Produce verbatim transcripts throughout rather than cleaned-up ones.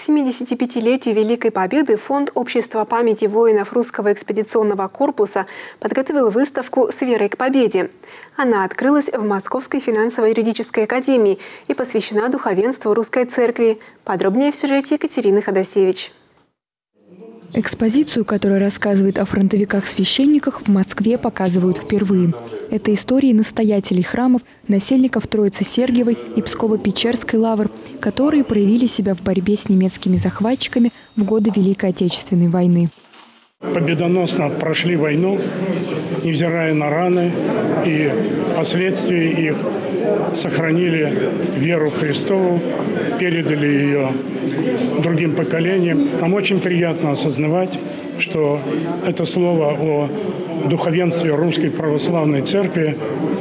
семидесятипятилетию Великой Победы Фонд общества памяти воинов русского экспедиционного корпуса подготовил выставку «С верой к победе». Она открылась в Московской финансово-юридической академии и посвящена духовенству Русской Церкви. Подробнее в сюжете Екатерины Ходосевич. Экспозицию, которая рассказывает о фронтовиках-священниках, в Москве показывают впервые. Это истории настоятелей храмов, насельников Троицы Сергиевой и Псково-Печерской лавр, которые проявили себя в борьбе с немецкими захватчиками в годы Великой Отечественной войны. Победоносно прошли войну, невзирая на раны, и последствия их сохранили веру Христову, передали ее другим поколениям. Нам очень приятно осознавать, что это слово о духовенстве Русской Православной Церкви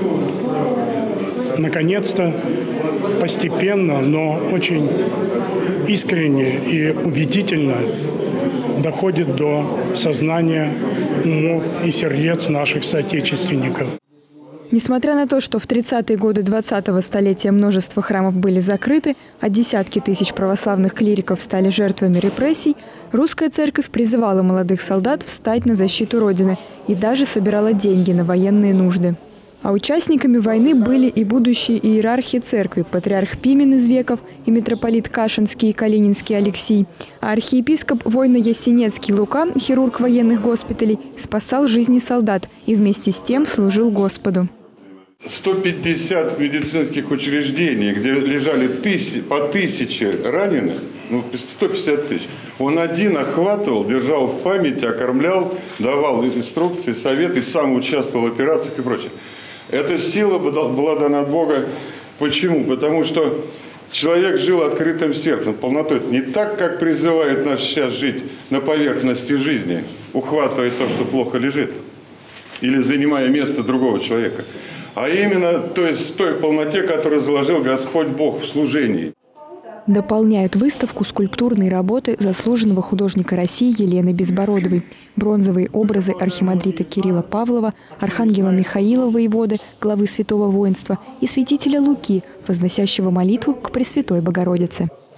наконец-то постепенно, но очень искренне и убедительно доходит до сознания умов и сердец наших соотечественников. Несмотря на то, что в тридцатые годы двадцатого столетия множество храмов были закрыты, а десятки тысяч православных клириков стали жертвами репрессий, русская церковь призывала молодых солдат встать на защиту Родины и даже собирала деньги на военные нужды. А участниками войны были и будущие иерархи церкви, патриарх Пимен из Веков и митрополит Кашинский и Калининский Алексий, а архиепископ Войно-Ясенецкий Лука, хирург военных госпиталей, спасал жизни солдат и вместе с тем служил Господу. сто пятьдесят медицинских учреждений, где лежали тысячи, по тысяче раненых, ну сто пятьдесят тысяч, он один охватывал, держал в памяти, окормлял, давал инструкции, советы, сам участвовал в операциях и прочее. Эта сила была дана от Бога. Почему? Потому что человек жил открытым сердцем, полнотой. Не так, как призывает нас сейчас жить на поверхности жизни, ухватывая то, что плохо лежит, или занимая место другого человека, а именно, то есть, в той полноте, которую заложил Господь Бог в служении. Дополняют выставку скульптурные работы заслуженного художника России Елены Безбородовой, бронзовые образы архимандрита Кирилла Павлова, архангела Михаила воеводы, главы Святого Воинства и святителя Луки, возносящего молитву к Пресвятой Богородице.